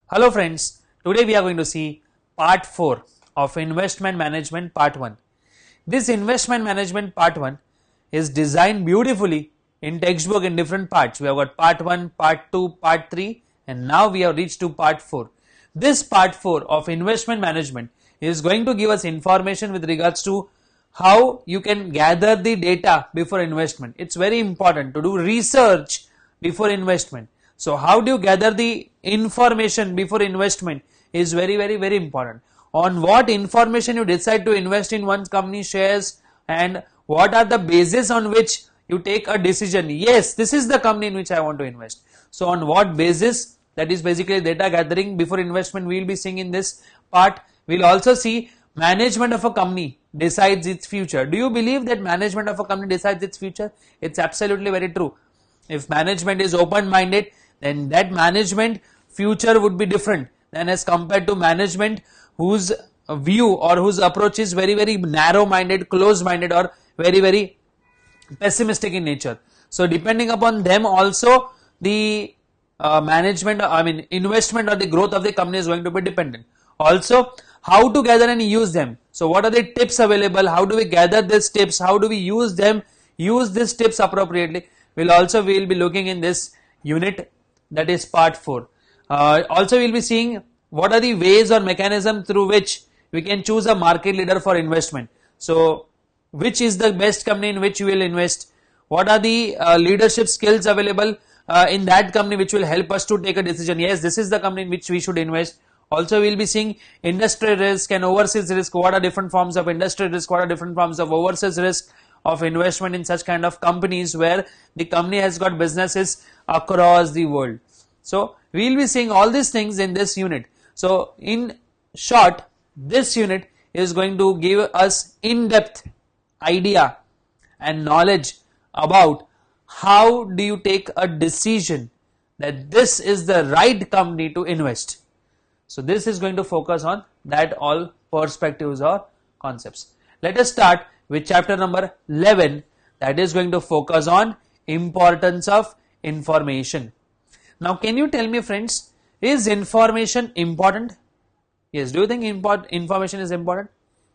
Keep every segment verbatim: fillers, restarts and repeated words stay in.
Hello friends, today we are going to see part four of investment management part one. This investment management part one is designed beautifully in textbook in different parts. We have got part one, part two, part three, and now we have reached to part four. This part four of investment management is going to give us information with regards to how you can gather the data before investment. It's very important to do research before investment. So how do you gather the information before investment is very very very important. On what information you decide to invest in one company shares, and what are the basis on which you take a decision, yes, this is the company in which I want to invest. So on what basis, that is basically data gathering before investment, we will be seeing in this part. We will also see management of a company decides its future. Do you believe that management of a company decides its future? It's absolutely very true. If management is open minded, then that management future would be different than as compared to management whose view or whose approach is very very narrow minded, close minded, or very very pessimistic in nature. So depending upon them also, the uh, management, I mean investment or the growth of the company is going to be dependent. Also, how to gather and use them. So what are the tips available? How do we gather these tips? How do we use them? Use these tips appropriately. We'll also we will be looking in this unit, that is part four. Uh, also we will be seeing what are the ways or mechanism through which we can choose a market leader for investment. So which is the best company in which you will invest? What are the uh, leadership skills available uh, in that company which will help us to take a decision? Yes, this is the company in which we should invest. Also we will be seeing industry risk and overseas risk. What are different forms of industry risk? What are different forms of overseas risk of investment in such kind of companies where the company has got businesses across the world? So we will be seeing all these things in this unit. So in short, this unit is going to give us in-depth idea and knowledge about how do you take a decision that this is the right company to invest. So this is going to focus on that all perspectives or concepts. Let us start with chapter number eleven, that is going to focus on importance of information. Now can you tell me friends, is information important? Yes, do you think import, information is important?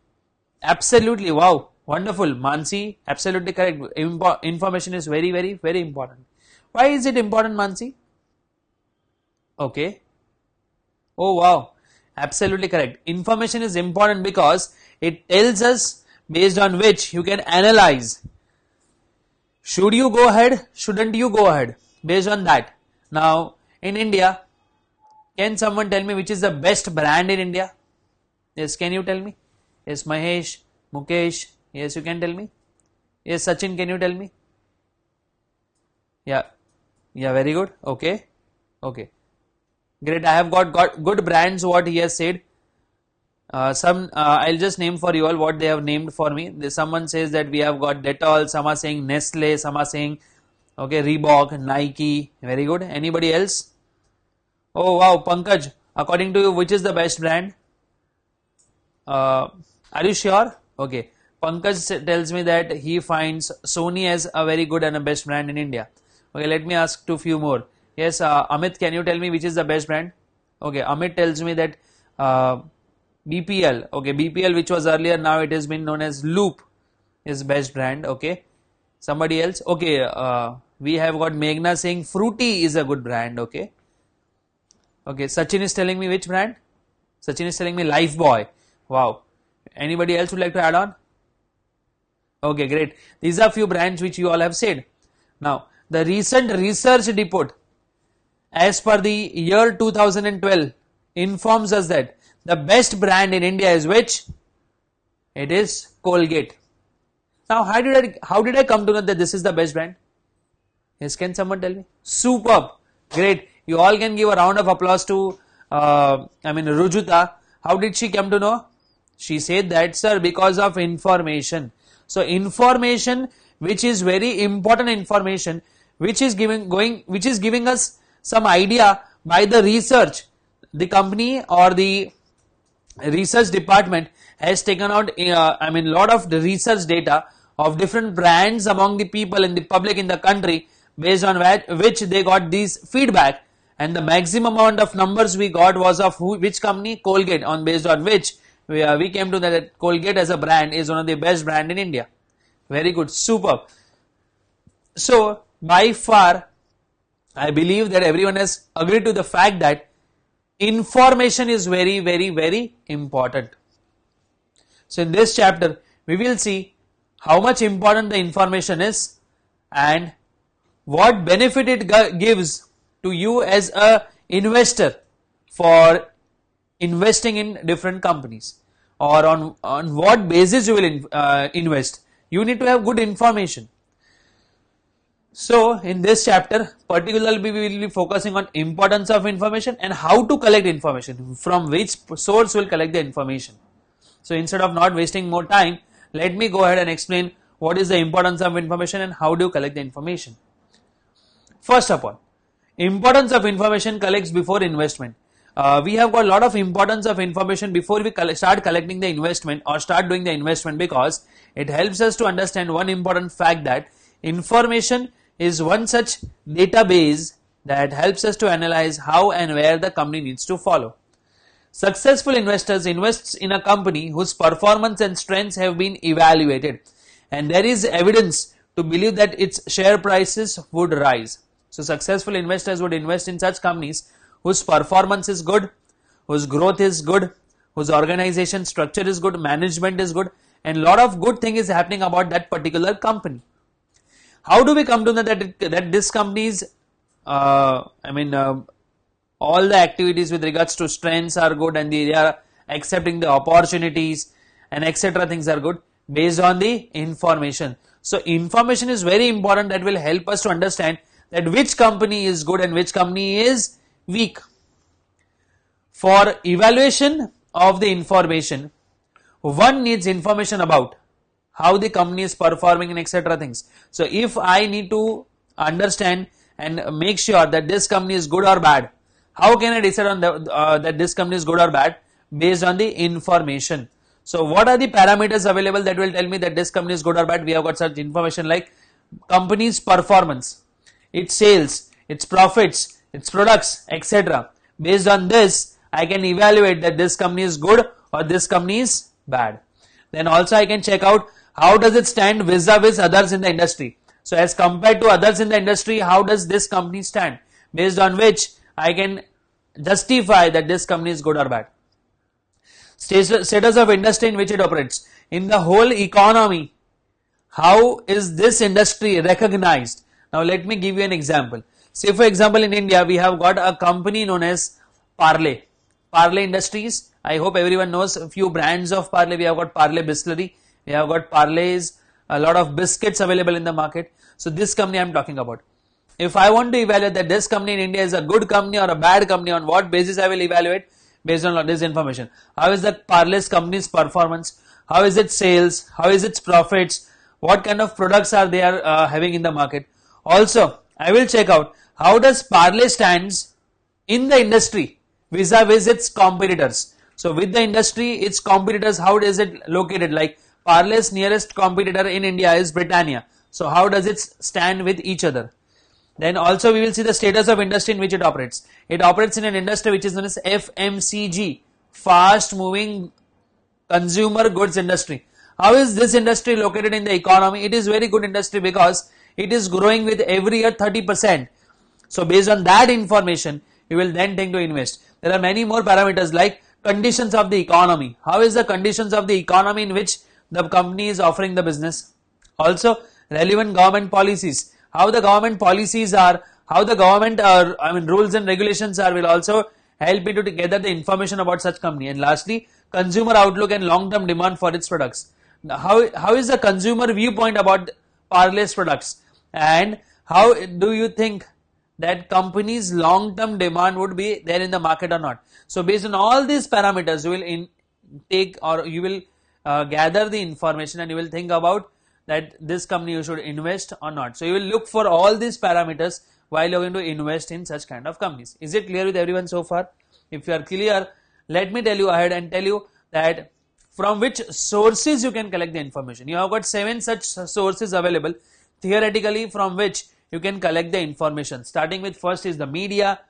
Absolutely, wow, wonderful, Mansi, absolutely correct. Info, information is very very very important. Why is it important, Mansi? Okay. Oh wow, absolutely correct. Information is important because it tells us based on which you can analyze. Should you go ahead? Shouldn't you go ahead? Based on that. Now in India, can someone tell me which is the best brand in India? Yes, can you tell me? Yes, Mahesh, Mukesh, yes, you can tell me. Yes, Sachin, can you tell me? Yeah, yeah, very good. Okay, okay. Great, I have got, got good brands what he has said. Uh, some uh, I'll just name for you all what they have named for me. There, someone says that we have got Dettol, some are saying Nestle, some are saying okay Reebok, Nike. Very good. Anybody else? Oh wow, Pankaj, according to you, which is the best brand? Uh, are you sure? Okay, Pankaj tells me that he finds Sony as a very good and a best brand in India. Okay, let me ask to few more. Yes, uh, Amit, can you tell me which is the best brand? Okay, Amit tells me that uh, B P L, okay, B P L which was earlier, now it has been known as Loop, is best brand. Okay, somebody else? Okay, uh, we have got Meghna saying Fruity is a good brand. Okay, okay, Sachin is telling me which brand? Sachin is telling me Lifebuoy. Wow, anybody else would like to add on? Okay, great. These are few brands which you all have said. Now the recent research report as per the year two thousand twelve informs us that the best brand in India is which? It is Colgate. Now how did I, how did I come to know that this is the best brand? Yes, can someone tell me? Superb, great. You all can give a round of applause to uh, I mean Rujuta. How did she come to know? She said that, sir, because of information. So information which is very important information which is giving going which is giving us some idea by the research. The company or the research department has taken out uh, I mean lot of the research data of different brands among the people in the public in the country, based on which they got these feedback, and the maximum amount of numbers we got was of who, which company? Colgate, on based on which we, uh, we came to that, that Colgate as a brand is one of the best brand in India. Very good, superb. So by far I believe that everyone has agreed to the fact that information is very very very important. So in this chapter we will see how much important the information is and what benefit it gives to you as a investor for investing in different companies, or on, on what basis you will in, uh, invest. You need to have good information. So in this chapter particularly we will be focusing on importance of information and how to collect information, from which source will collect the information. So instead of not wasting more time, let me go ahead and explain what is the importance of information and how do you collect the information. First of all, importance of information collects before investment. Uh, we have got a lot of importance of information before we collect, start collecting the investment or start doing the investment, because it helps us to understand one important fact, that information is one such database that helps us to analyze how and where the company needs to follow. Successful investors invest in a company whose performance and strengths have been evaluated and there is evidence to believe that its share prices would rise. So successful investors would invest in such companies whose performance is good, whose growth is good, whose organization structure is good, management is good, and a lot of good thing is happening about that particular company. How do we come to know that it, that this company's uh, I mean uh, all the activities with regards to strengths are good and they are accepting the opportunities and et cetera things are good? Based on the information. So information is very important, that will help us to understand that which company is good and which company is weak. For evaluation of the information, one needs information about how the company is performing and et cetera things. So if I need to understand and make sure that this company is good or bad, how can I decide on the, uh, that this company is good or bad? Based on the information. So what are the parameters available that will tell me that this company is good or bad? We have got such information like company's performance, its sales, its profits, its products, et cetera. Based on this, I can evaluate that this company is good or this company is bad. Then also I can check out how does it stand vis-a-vis others in the industry. So as compared to others in the industry, how does this company stand? Based on which I can justify that this company is good or bad. Status of industry in which it operates. In the whole economy, how is this industry recognized? Now let me give you an example. Say for example in India we have got a company known as Parle. Parle Industries. I hope everyone knows a few brands of Parle. We have got Parle Bisleri. We have got Parle's, a lot of biscuits available in the market. So this company I am talking about. If I want to evaluate that this company in India is a good company or a bad company, on what basis I will evaluate? Based on this information. How is the Parle's company's performance? How is its sales? How is its profits? What kind of products are they are uh, having in the market? Also, I will check out how does Parle stands in the industry vis-a-vis its competitors. So with the industry, its competitors, how is it located? Like Parle's nearest competitor in India is Britannia. So how does it stand with each other? Then also we will see the status of industry in which it operates. It operates in an industry which is known as F M C G, fast moving consumer goods industry. How is this industry located in the economy? It is very good industry because it is growing with every year thirty percent. So based on that information, you will then think to invest. There are many more parameters like conditions of the economy. How is the conditions of the economy in which the company is offering the business? Also relevant government policies. How the government policies are, how the government uh, I mean rules and regulations are will also help you to gather the information about such company. And lastly, consumer outlook and long-term demand for its products. Now, how, how is the consumer viewpoint about Parle's products, and how do you think that company's long-term demand would be there in the market or not? So based on all these parameters, you will in take or you will uh, gather the information and you will think about that this company you should invest or not. So you will look for all these parameters while you are going to invest in such kind of companies. Is it clear with everyone so far? If you are clear, let me tell you ahead and tell you that from which sources you can collect the information. You have got seven such sources available theoretically from which you can collect the information. Starting with first is the media,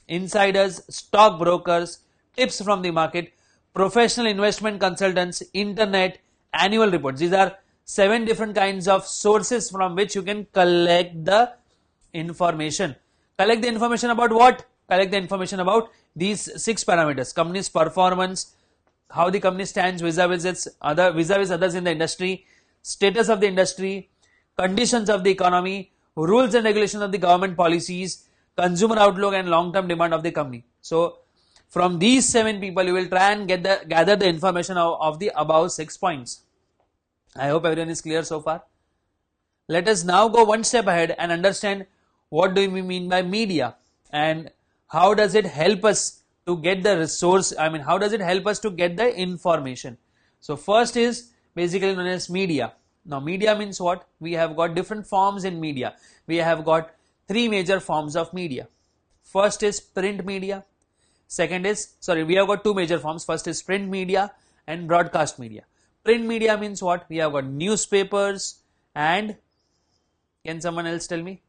insiders, stockbrokers, tips from the market, professional investment consultants, internet, annual reports. These are seven different kinds of sources from which you can collect the information. Collect the information about what? Collect the information about these six parameters: company's performance, how the company stands vis-a-vis its other vis-a-vis others in the industry, status of the industry, conditions of the economy, rules and regulations of the government policies, consumer outlook and long-term demand of the company. So from these seven people you will try and get the gather the information of, of the above six points. I hope everyone is clear so far. Let us now go one step ahead and understand what do we mean by media and how does it help us to get the resource, I mean how does it help us to get the information. So first is basically known as media. Now media means what? We have got different forms in media. We have got three major forms of media. First is print media. Second is, sorry, we have got two major forms. First is print media and broadcast media. Print media means what? We have got newspapers and, can someone else tell me?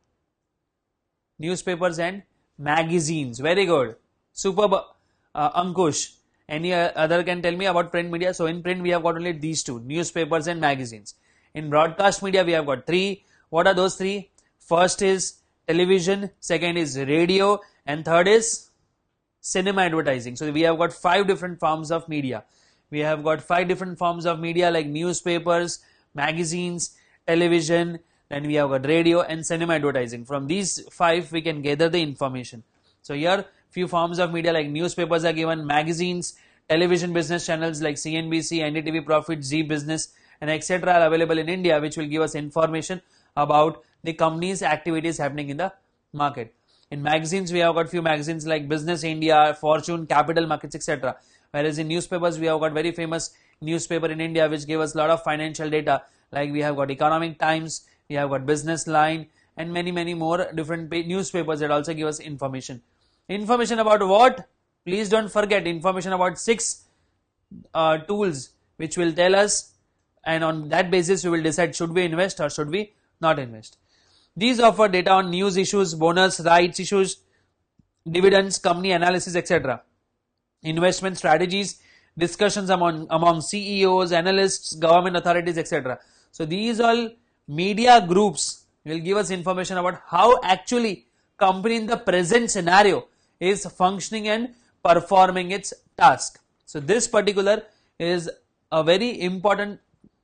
Newspapers and magazines. Very good. Superb, uh, Ankush. Any uh, other can tell me about print media? So in print we have got only these two, newspapers and magazines. In broadcast media we have got three. What are those three? First is television, second is radio, and third is cinema advertising. So we have got five different forms of media. We have got five different forms of media like newspapers, magazines, television, then we have got radio and cinema advertising. From these five we can gather the information. So here few forms of media like newspapers are given, magazines, television business channels like C N B C, N D T V Profit, Zee Business and et cetera are available in India, which will give us information about the company's activities happening in the market. In magazines we have got few magazines like Business India, Fortune, Capital Markets, et cetera. Whereas in newspapers we have got very famous newspaper in India which give us a lot of financial data, like we have got Economic Times, we have got Business Line and many many more different newspapers that also give us information. Information about what? Please don't forget information about six uh, tools which will tell us, and on that basis we will decide should we invest or should we not invest. These offer data on news issues, bonus, rights issues, dividends, company analysis, et cetera. Investment strategies, discussions among, among C E Os, analysts, government authorities, et cetera. So these all media groups will give us information about how actually company in the present scenario is functioning and performing its task. So this particular is a very important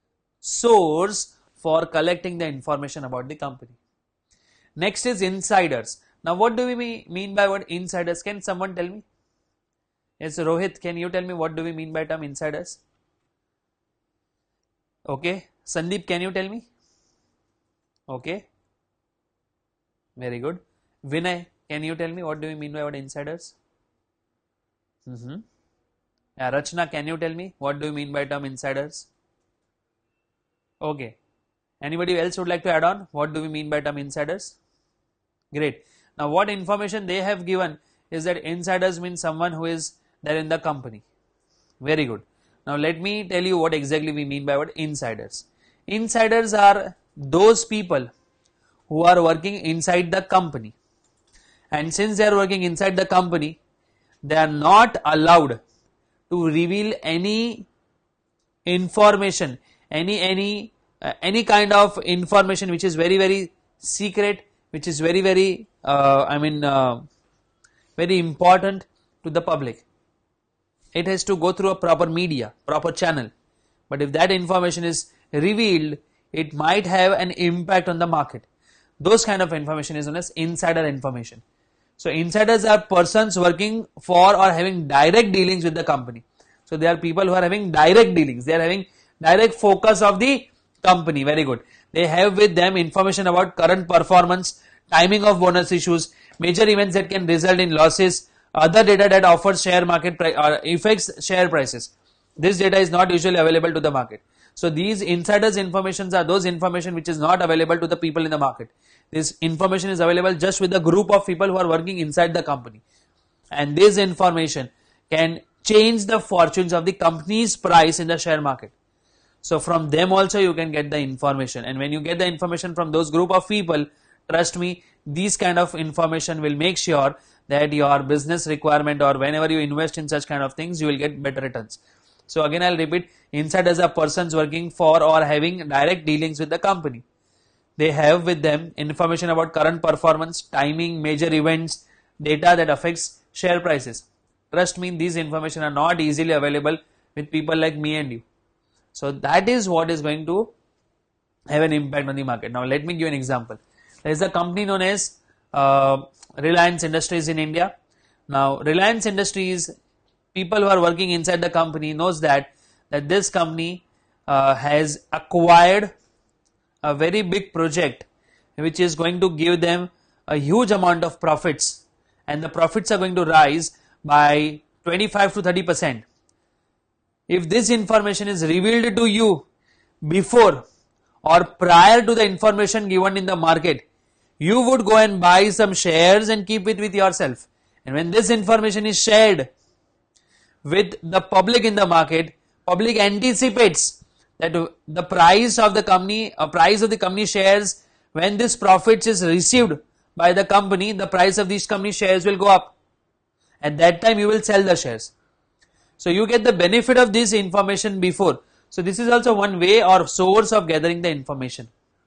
source for collecting the information about the company. Next is insiders. Now what do we mean by what insiders? Can someone tell me? Yes, Rohit, can you tell me what do we mean by term insiders? Okay. Sandeep, can you tell me? Okay. Very good. Vinay, can you tell me what do we mean by what insiders? Mm-hmm. Yeah, Rachna, can you tell me what do you mean by term insiders? Okay. Anybody else would like to add on? What do we mean by term insiders? Great. Now what information they have given is that insiders means someone who is there in the company. Very good. Now let me tell you what exactly we mean by what insiders. Insiders are those people who are working inside the company. And since they are working inside the company, they are not allowed to reveal any information, any any uh, any kind of information which is very very secret, which is very very uh, I mean uh, very important to the public. It has to go through a proper media, proper channel. But if that information is revealed, it might have an impact on the market. Those kind of information is known as insider information. So insiders are persons working for or having direct dealings with the company. So they are people who are having direct dealings. They are having direct focus of the company. Very good. They have with them information about current performance, timing of bonus issues, major events that can result in losses, other data that offers share market price or affects share prices. This data is not usually available to the market. So these insiders informations are those information which is not available to the people in the market. This information is available just with a group of people who are working inside the company. And this information can change the fortunes of the company's price in the share market. So from them also you can get the information. And when you get the information from those group of people, trust me, these kind of information will make sure that your business requirement, or whenever you invest in such kind of things, you will get better returns. So again I'll repeat, insiders are persons working for or having direct dealings with the company. They have with them information about current performance, timing, major events, data that affects share prices. Trust me, these information are not easily available with people like me and you. So that is what is going to have an impact on the market. Now let me give you an example. There is a company known as uh, Reliance Industries in India. Now Reliance Industries, people who are working inside the company knows that that this company uh, has acquired a very big project which is going to give them a huge amount of profits, and the profits are going to rise by twenty-five to thirty percent. If this information is revealed to you before or prior to the information given in the market, you would go and buy some shares and keep it with yourself. And when this information is shared with the public in the market, public anticipates that the price of the company, a price of the company shares, when this profits is received by the company, the price of these company shares will go up. At that time you will sell the shares. So you get the benefit of this information before. So this is also one way or source of gathering the information.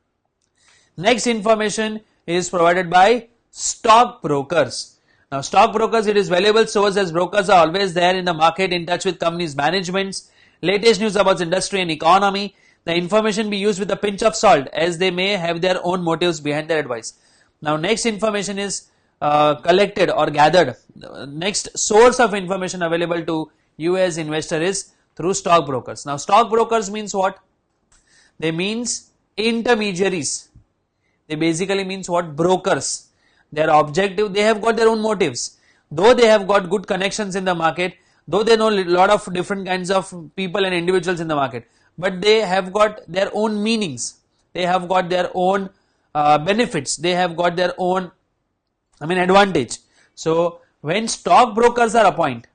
Next information is provided by stock brokers. Now stock brokers, it is valuable source as brokers are always there in the market, in touch with companies' managements, latest news about industry and economy. The information be used with a pinch of salt as they may have their own motives behind their advice. Now next information is uh, collected or gathered. Next source of information available to you as investor is through stock brokers. Now stock brokers means what? They means intermediaries. They basically means what? Brokers. Their objective, they have got their own motives. Though they have got good connections in the market, though they know a lot of different kinds of people and individuals in the market, but they have got their own meanings. They have got their own uh, benefits. They have got their own, I mean, advantage. So when stock brokers are appointed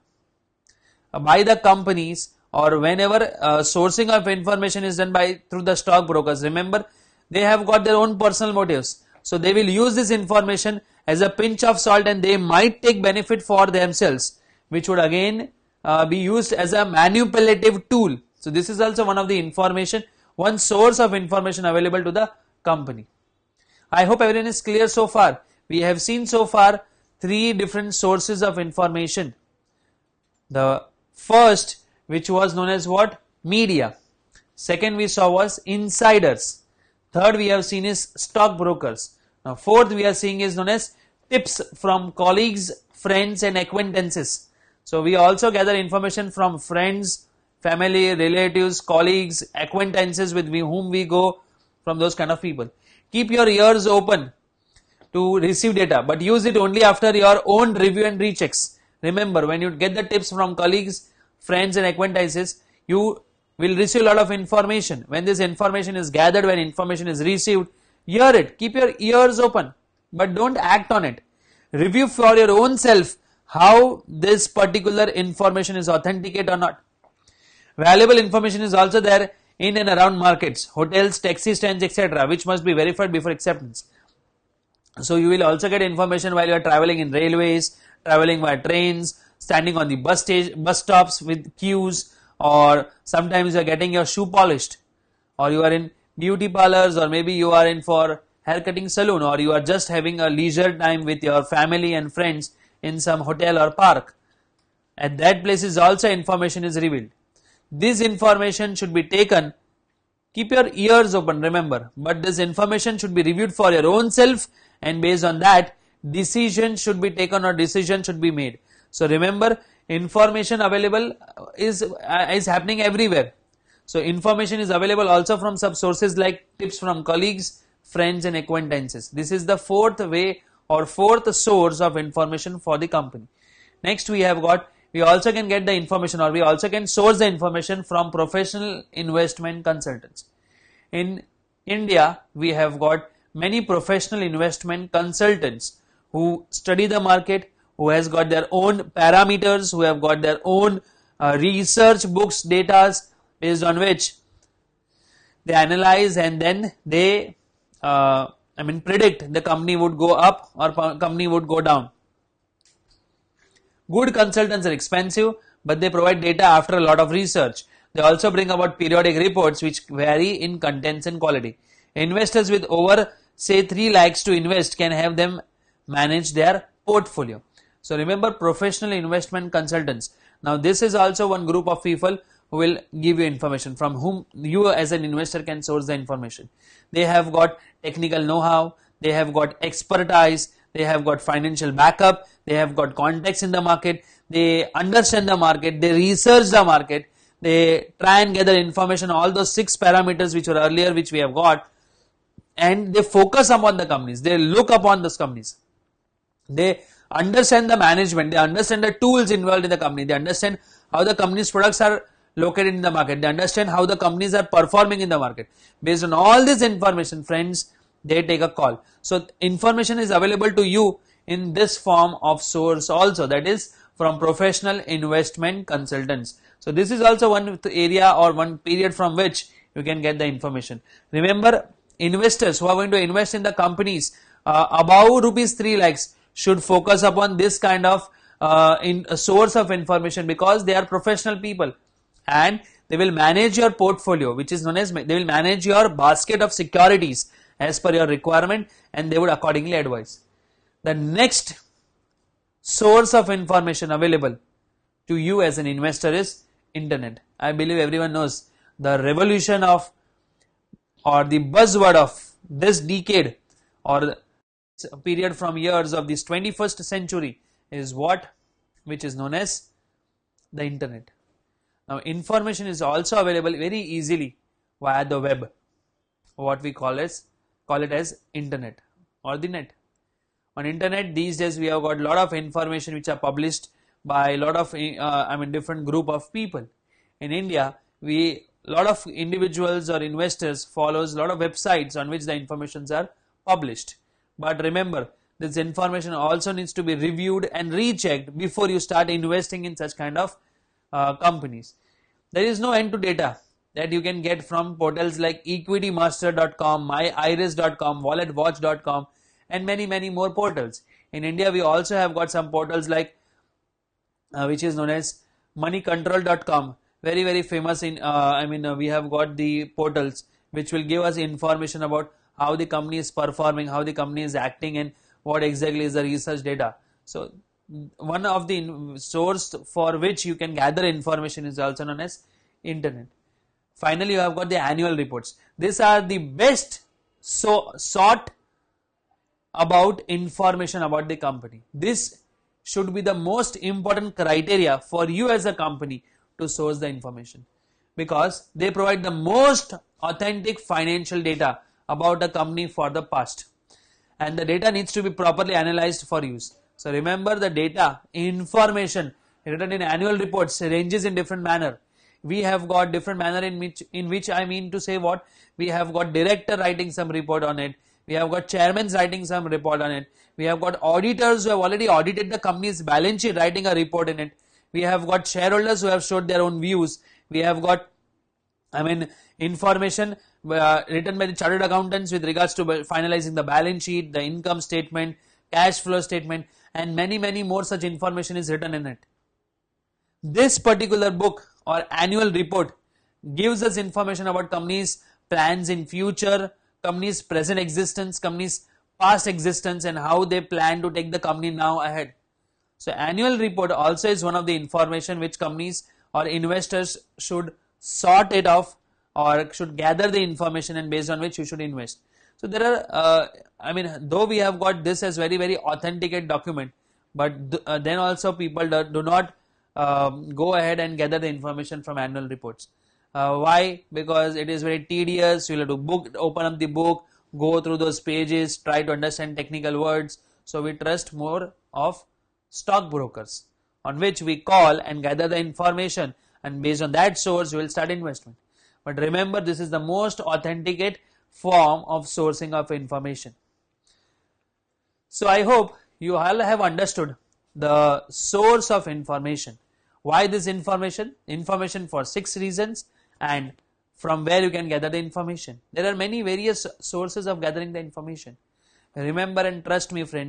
uh, by the companies, or whenever uh, sourcing of information is done by through the stock brokers, remember they have got their own personal motives. So they will use this information as a pinch of salt, and they might take benefit for themselves, which would again uh, be used as a manipulative tool. So this is also one of the information, one source of information available to the company. I hope everyone is clear so far. We have seen so far three different sources of information. The first, which was known as what? Media. Second we saw was insiders. Third we have seen is stockbrokers. Now fourth we are seeing is known as tips from colleagues, friends and acquaintances. So we also gather information from friends, family, relatives, colleagues, acquaintances with whom we go, from those kind of people. Keep your ears open to receive data, but use it only after your own review and rechecks. Remember, when you get the tips from colleagues, friends and acquaintances, you will receive a lot of information. When this information is gathered, when information is received, hear it, keep your ears open, but don't act on it. Review for your own self how this particular information is authenticate or not. Valuable information is also there in and around markets, hotels, taxi stands, et cetera, which must be verified before acceptance. So you will also get information while you are traveling in railways, traveling by trains, standing on the bus stage, bus stops with queues, or sometimes you are getting your shoe polished, or you are in beauty parlors, or maybe you are in for haircutting salon, or you are just having a leisure time with your family and friends in some hotel or park. At that places also information is revealed. This information should be taken, keep your ears open, remember, but this information should be reviewed for your own self, and based on that decision should be taken or decision should be made. So remember, information available is uh, is happening everywhere. So information is available also from some sources like tips from colleagues, friends and acquaintances. This is the fourth way or fourth source of information for the company. Next we have got, we also can get the information, or we also can source the information from professional investment consultants. In India, we have got many professional investment consultants who study the market, who has got their own parameters, who have got their own uh, research books, data, based on which they analyze and then they uh, I mean predict the company would go up or company would go down. Good consultants are expensive, but they provide data after a lot of research. They also bring about periodic reports which vary in contents and quality. Investors with over say three lakhs to invest can have them manage their portfolio. So remember, professional investment consultants. Now this is also one group of people who will give you information from whom you as an investor can source the information. They have got technical know-how, they have got expertise, they have got financial backup, they have got context in the market, they understand the market, they research the market, they try and gather information, all those six parameters which were earlier which we have got, and they focus upon the companies, they look upon those companies, they understand the management, they understand the tools involved in the company, they understand how the company's products are located in the market, they understand how the companies are performing in the market. Based on all this information, friends, they take a call. So information is available to you in this form of source also, that is from professional investment consultants. So this is also one area or one period from which you can get the information. Remember, investors who are going to invest in the companies uh, above rupees three lakhs should focus upon this kind of uh, in a source of information, because they are professional people and they will manage your portfolio, which is known as, they will manage your basket of securities as per your requirement, and they would accordingly advise. The next source of information available to you as an investor is internet. I believe everyone knows the revolution of, or the buzzword of this decade, or the period from years of this twenty-first century is what? Which is known as the internet. Now information is also available very easily via the web, what we call as call it as internet or the net. On internet these days we have got a lot of information which are published by a lot of uh, I mean different group of people. In India, we a lot of individuals or investors follows a lot of websites on which the informations are published. But remember, this information also needs to be reviewed and rechecked before you start investing in such kind of uh, companies. There is no end to data that you can get from portals like equity master dot com, my iris dot com, wallet watch dot com, and many many more portals. In India, we also have got some portals like uh, which is known as money control dot com, very very famous in uh, I mean uh, we have got the portals which will give us information about how the company is performing, how the company is acting, and what exactly is the research data. So one of the source for which you can gather information is also known as internet. Finally, you have got the annual reports. These are the best so sought about information about the company. This should be the most important criteria for you as a company to source the information, because they provide the most authentic financial data about a company for the past, and the data needs to be properly analyzed for use. So remember, the data information written in annual reports ranges in different manner. We have got different manner in which in which I mean to say what, we have got director writing some report on it, we have got chairmen writing some report on it, we have got auditors who have already audited the company's balance sheet writing a report in it, we have got shareholders who have showed their own views, we have got I mean information uh, written by the chartered accountants with regards to finalizing the balance sheet, the income statement, cash flow statement, and many many more such information is written in it. This particular book or annual report gives us information about companies' plans in future, companies' present existence, companies' past existence, and how they plan to take the company now ahead. So annual report also is one of the information which companies or investors should sort it off or should gather the information, and based on which you should invest. So there are, uh, I mean, though we have got this as very very authenticate document, but th uh, then also people do, do not um, go ahead and gather the information from annual reports. Uh, why? Because it is very tedious. You have to book, open up the book, go through those pages, try to understand technical words. So we trust more of stockbrokers, on which we call and gather the information, and based on that source we will start investment. But remember, this is the most authenticate form of sourcing of information. So I hope you all have understood the source of information. Why this information? Information for six reasons, and from where you can gather the information. There are many various sources of gathering the information. Remember and trust me friends,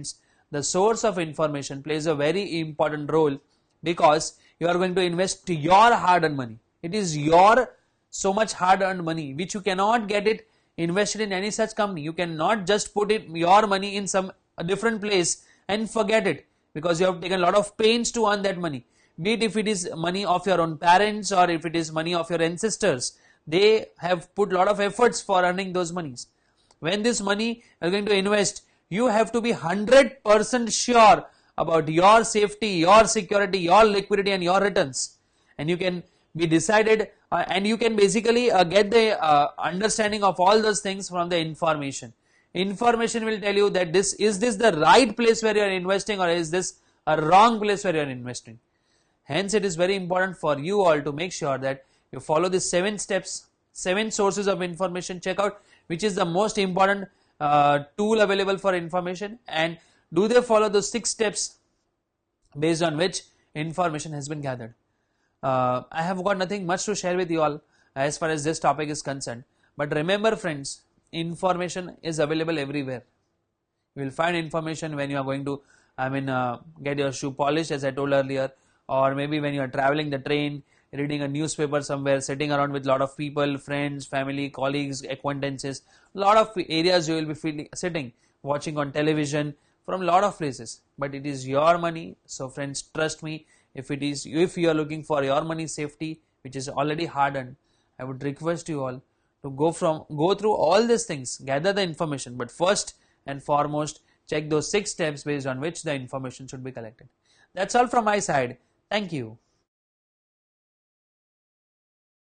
the source of information plays a very important role, because you are going to invest your hard-earned money. It is your so much hard-earned money which you cannot get it invested in any such company. You cannot just put it your money in some a different place and forget it, because you have taken a lot of pains to earn that money. Be it if it is money of your own parents or if it is money of your ancestors, they have put a lot of efforts for earning those monies. When this money you are going to invest, you have to be one hundred percent sure about your safety, your security, your liquidity and your returns, and you can be decided uh, and you can basically uh, get the uh, understanding of all those things from the information. Information will tell you that this is this the right place where you are investing, or is this a wrong place where you are investing. Hence it is very important for you all to make sure that you follow the seven steps, seven sources of information. Check out which is the most important uh, tool available for information, and do they follow those six steps based on which information has been gathered. Uh, I have got nothing much to share with you all as far as this topic is concerned, but remember friends, information is available everywhere. You will find information when you are going to, I mean, uh, get your shoe polished, as I told earlier, or maybe when you are traveling the train, reading a newspaper somewhere, sitting around with a lot of people, friends, family, colleagues, acquaintances, a lot of areas you will be feeling, sitting, watching on television, from a lot of places. But it is your money, so friends, trust me, if it is, if you are looking for your money safety, which is already hard earned, I would request you all to go from go through all these things, gather the information, but first and foremost check those six steps based on which the information should be collected. That's all from my side. Thank you.